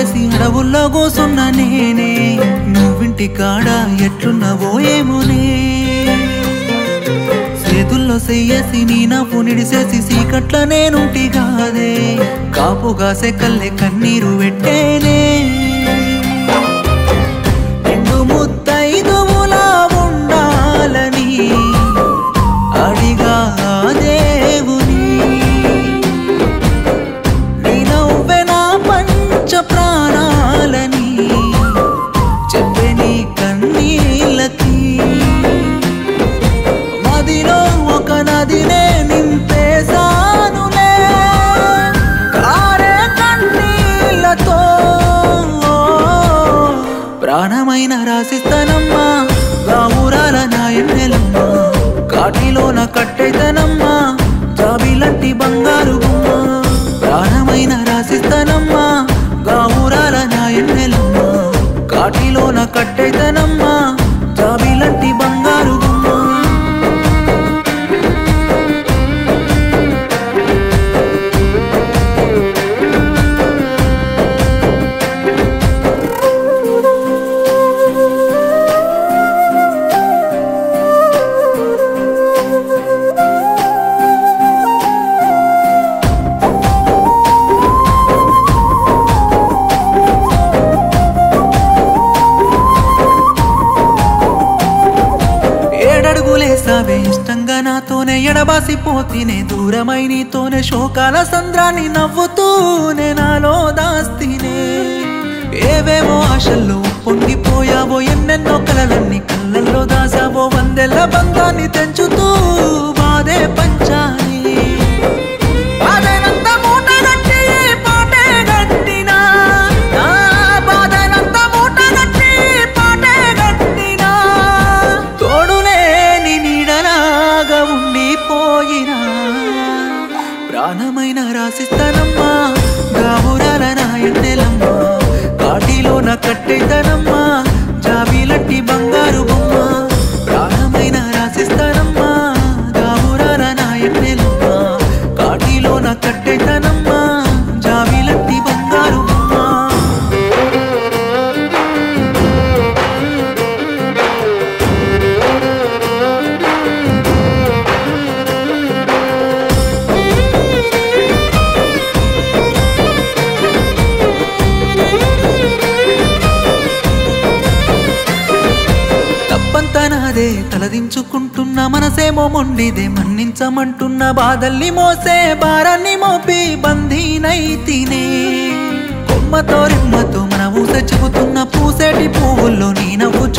వదిలేసి అడవుల్లో కూసున్న నేనే నువ్వింటి కాడ ఎట్లున్నవో ఏమోనే చేతుల్లో చెయ్యేసి నీ నవ్వు నిడిసేసి సీకట్ల నేనుంటి కాదే కాపుగాసే కల్లె కన్నీరు పెట్టేనే నిండు ముత్తైదువులా ఉండాలని అడిగా దేవుని నీ నవ్వే నా పంచ ప్రాణాలని చెప్పే నీ కన్నీళ్ళకి మదిలో ఒక నదినే నింపేశానులే కారే కన్నీళ్ళతో ప్రాణమైన రాసిస్తానమ్మా గావురాల నా ఎన్నెలమ్మా కాటిలోన కట్టెతనమ్మా జాబిలంటి బంగారు గుమ్మ ప్రాణమైన రాసిస్తానమ్మా గావురాల నా ఎన్నెలమ్మా కాటిలోన కట్టెతనమ్మా జాబిలంటి బంగారు గుమ్మ ఏడడుగులేసావే ఇష్టంగా నాతోనే ఎడబాసిపోతీనే దూరమై నీతోనే శోకాల సంద్రాన్ని నవ్వుతూనే నాలో దాస్తీనే ఏవేవో ఆశల్లో పొంగిపోయావో ఎన్నెన్నో కలలన్నీ కళ్ళల్లో దాసావో వందెల్ల బంధాన్ని తెంచుతూ బాధే పంచాని ప్రాణమైన రాసిస్తానమ్మా గావురాల నా ఎన్నెలమ్మా కాటిలోన కట్టెతనమ్మా జాబిలంటి బంగారు బొమ్మ ప్రాణమైన రాసిస్తానమ్మా గావురాల నా ఎన్నెలమ్మా కాటిలోన కట్టెతనమ్మా జాబిలంటి బంగారు బొమ్మ నాదే తలదించుకుంటున్న మనసేమో మొండిదే మన్నించమంటున్న బాధల్ని మోసే భారాన్ని మోపి బందీనైతినే కొమ్మతో రిమ్మతో మన ఊస చెబుతున్న పూసేటి పువ్వుల్లో నీ నవ్వు